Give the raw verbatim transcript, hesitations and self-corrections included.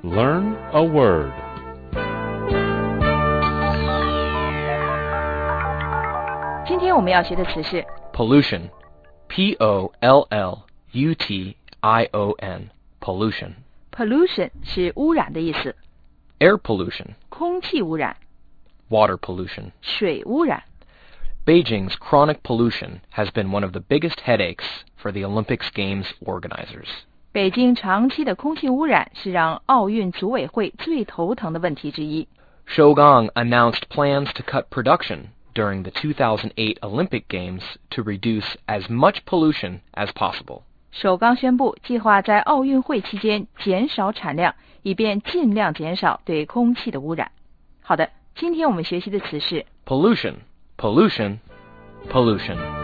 Learn a word. Today 今天我们要学的词是 pollution, P O L L U T I O N, pollution. pollution 是污染的意思， Air pollution, 空气污染， water pollution. 水污染。 Beijing's chronic pollution has been one of the biggest headaches for the Olympics Games organizers. 北京长期的空气污染是让奥运组委会最头疼的问题之一。 Shougang announced plans to cut production during the two thousand eight Olympic Games to reduce as much pollution as possible. 首钢宣布计划在奥运会期间减少产量，以便尽量减少对空气的污染。好的，今天我们学习的词是 pollution, pollution, pollution.